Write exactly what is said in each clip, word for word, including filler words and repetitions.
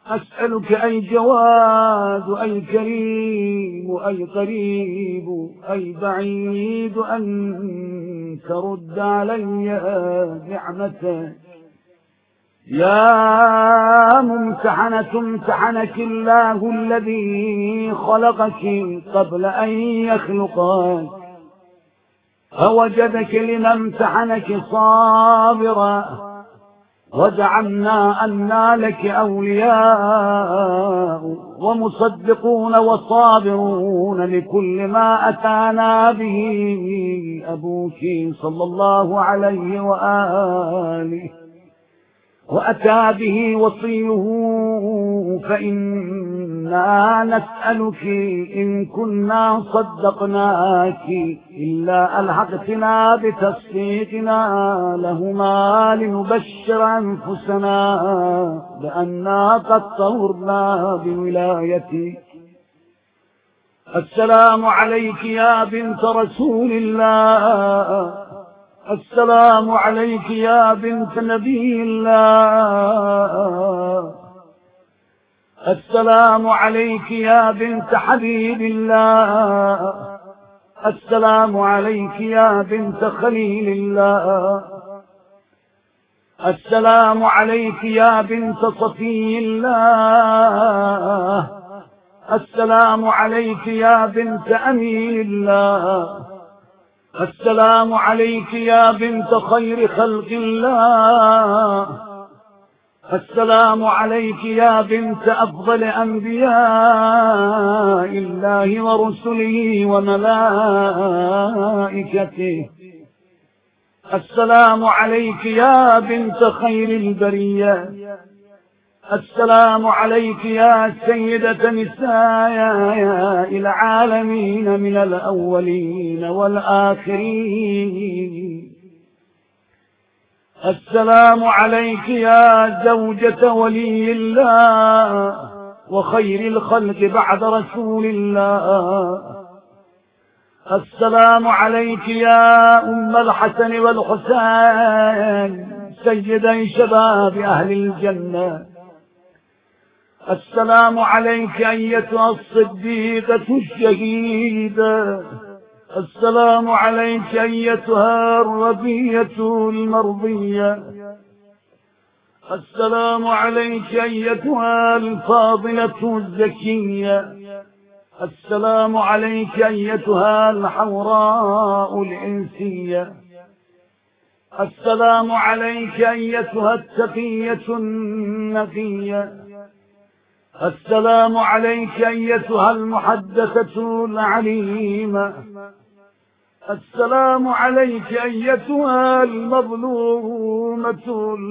أسألك أي جواد أي كريم أي قريب أي بعيد أن ترد علي نعمتك. يا ممتحنة امتحنك الله الذي خلقك قبل أن يخلقك، فوجدك لما امتحنك صابرا، وزعمنا أنا لك أولياء ومصدقون وصابرون لكل ما أتانا به أبوك صلى الله عليه وآله وأتى به وصيه، فإنا نسألك إن كنا صدقناك إلا ألحقتنا بتصديقنا لهما لنبشر أنفسنا بأننا قد طهرنا بولايتك. السلام عليك يا بنت رسول الله، السلام عليك يا بنت نبي الله، السلام عليك يا بنت حبيب الله، السلام عليك يا بنت خليل الله، السلام عليك يا بنت صفي الله، السلام عليك يا بنت أمين الله، السلام عليك يا بنت خير خلق الله، السلام عليك يا بنت أفضل أنبياء الله ورسله وملائكته، السلام عليك يا بنت خير البرية، السلام عليك يا سيدة نساء العالمين من الأولين والآخرين، السلام عليك يا زوجة ولي الله وخير الخلق بعد رسول الله، السلام عليك يا أم الحسن والحسين سيدي شباب أهل الجنة، السلام عليك أيتها الصديقة الشهيدة، السلام عليك أيتها الربية المرضية، السلام عليك أيتها الفاضلة الزكية، السلام عليك أيتها الحوراء الإنسية، السلام عليك أيتها التقية النقية، السلام عليك أيتها المحدثة العليمة، السلام عليك أيتها المظلومة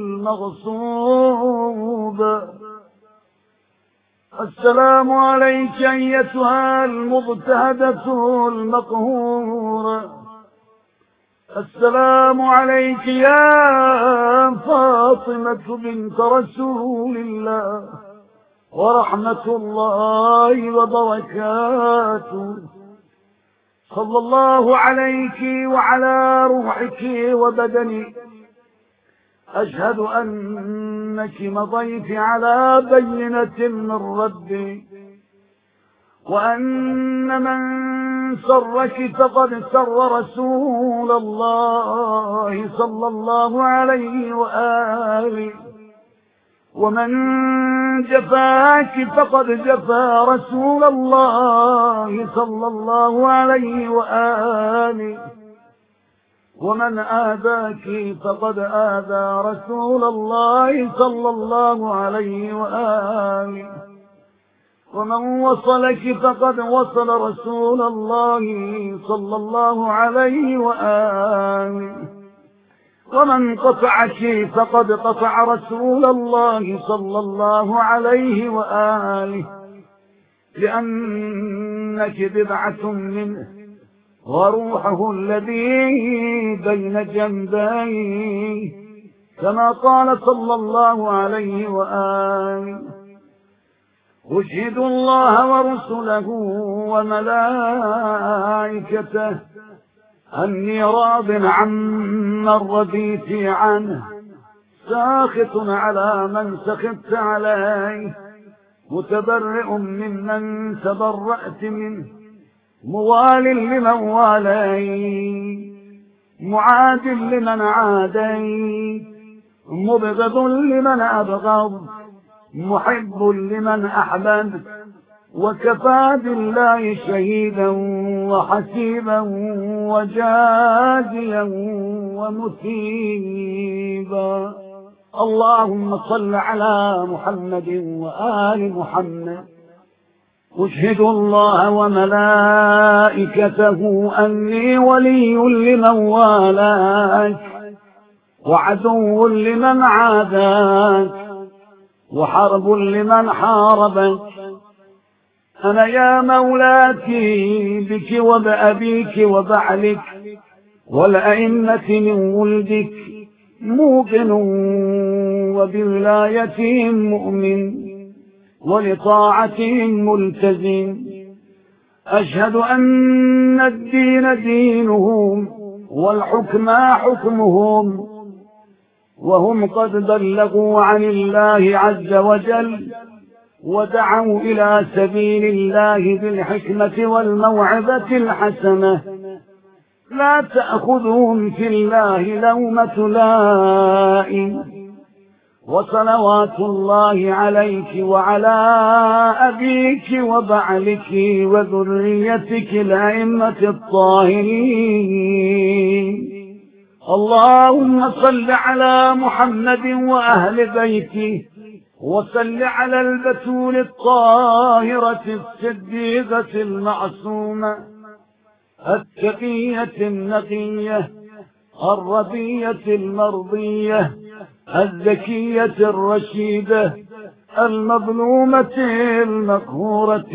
المغصوبة، السلام عليك أيتها المضطهدة المقهورة، السلام عليك يا فاطمة بنت رسول الله ورحمة الله وبركاته، صلى الله عليك وعلى روحك وبدنك. أشهد أنك مضيت على بينة من ربك، وأن من سرك فقد سر رسول الله صلى الله عليه وآله، ومن جفاك فقد جفا رسول الله صلى الله عليه وآله، ومن آذاك فقد آذى رسول الله صلى الله عليه وآله، ومن وصلك فقد وصل رسول الله صلى الله عليه وآله، ومن قطعك فقد قطع رسول الله صلى الله عليه وآله، لأنك بضعة منه وروحه الذي بين جنبيه، كما قال صلى الله عليه وآله: أشهد الله ورسله وملائكته أني راض عمن رضيت عنه، ساخط على من سخطت عليه، متبرئ ممن تبرأت منه، موال لمن واليت، معاد لمن عاديت، مبغض لمن أبغض، محب لمن أحببت، وكفى بالله شهيدا وحسيبا وجازيا ومثيبا. اللهم صل على محمد وآل محمد. أشهد الله وملائكته أني ولي لمن والاك، وعدو لمن عاداك، وحرب لمن حاربك. أنا يا مولاتي بك وبأبيك وبعلك والأئمة من ولدك موقن وبولايتهم مؤمن ولطاعتهم ملتزم. أشهد أن الدين دينهم والحكم حكمهم، وهم قد بلغوا عن الله عز وجل ودعوا إلى سبيل الله بالحكمة والموعظة الحسنة. لا تأخذهم في الله لومة لائم، وصلوات الله عليك وعلى أبيك وبعلك وذريتك الأئمة الطاهرين. اللهم صل على محمد وأهل بيته، وصل على البتول الطاهرة الصديقة المعصومة التقية النقية الرضية المرضية الذكية الرشيدة المظلومة المقهورة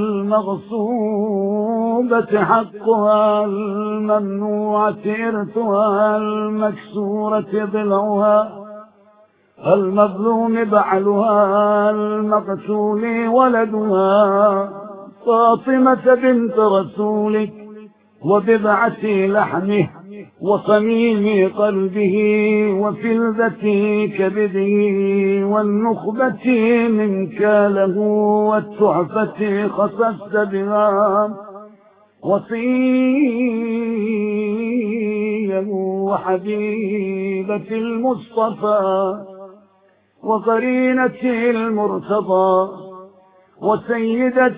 المغصوبة حقها الممنوعة إرثها المكسورة ضلعها المظلوم بعلها المقتول ولدها فاطمة بنت رسولك وبضعة لحمه وصميم قلبه وفلذة كبده والنخبة منك له والتحفة خصصت بها وصيه وحبيبة المصطفى وقرينة المرتضى وسيدة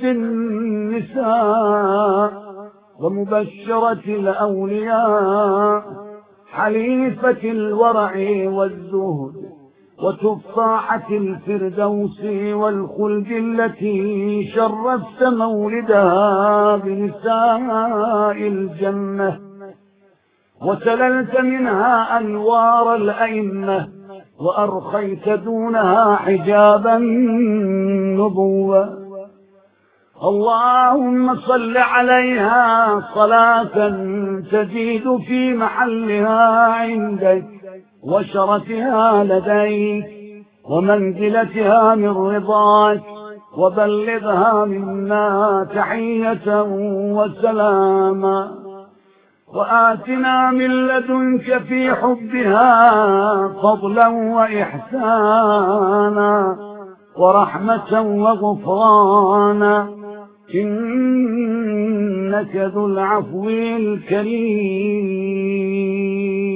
النساء ومبشرة الأولياء حليفة الورع والزهد وتفاحة الفردوس والخلد التي شرفت مولدها بنساء الجنة وسللت منها أنوار الأئمة وأرخيت دونها حجاب النبوة. اللهم صل عليها صلاة تزيد في محلها عندك وشرفها لديك ومنزلتها من رضاك، وبلغها منا تحية وسلاما، وآتنا من لدنك في حبها فضلا وإحسانا ورحمة وغفرانا، إنك ذو العفو الكريم.